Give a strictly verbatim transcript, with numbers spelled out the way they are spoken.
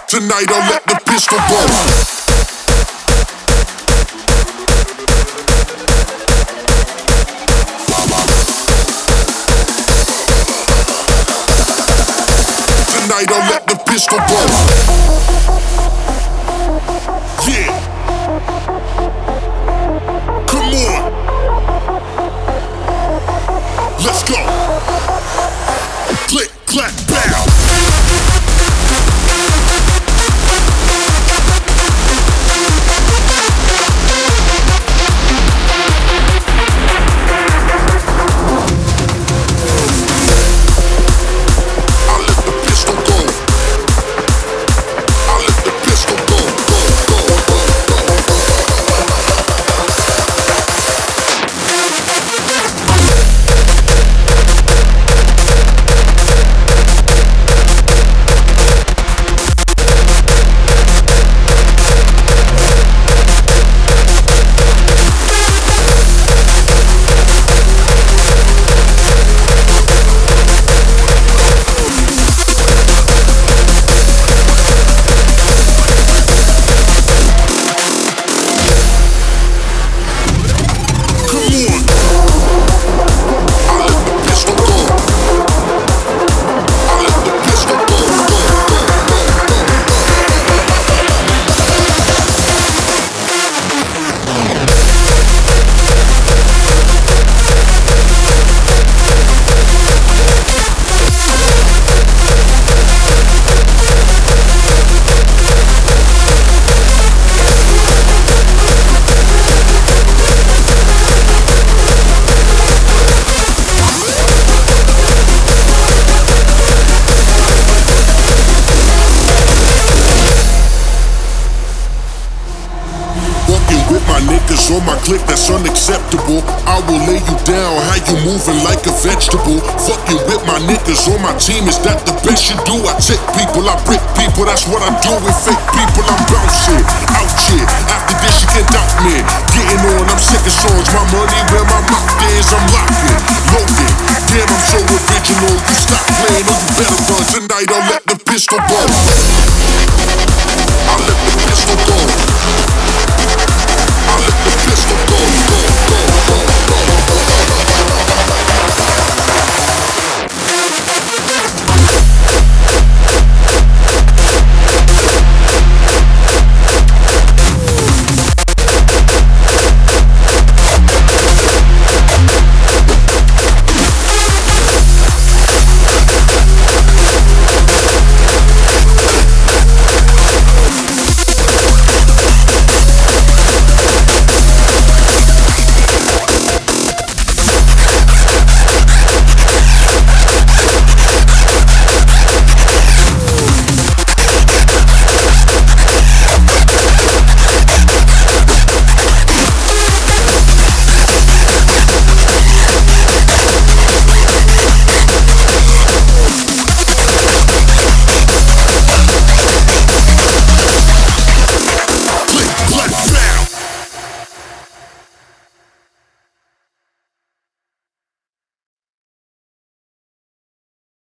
Tonight I'll let the pistol go. Tonight I'll let the pistol go. Yeah. Come on. Let's go. Click, clack, bow. On my click, that's unacceptable. I will lay you down, how you moving like a vegetable. Fucking with my niggas on my team, is that the best you do? I take people, I break people, that's what I do with fake people. I'm bouncing out here, after this you can't doubt me. Getting on, I'm sick of songs, my money where my mouth is, I'm locking, loaded. Damn, I'm so original, you stop playing or you better run. Tonight I'll let the pistol go.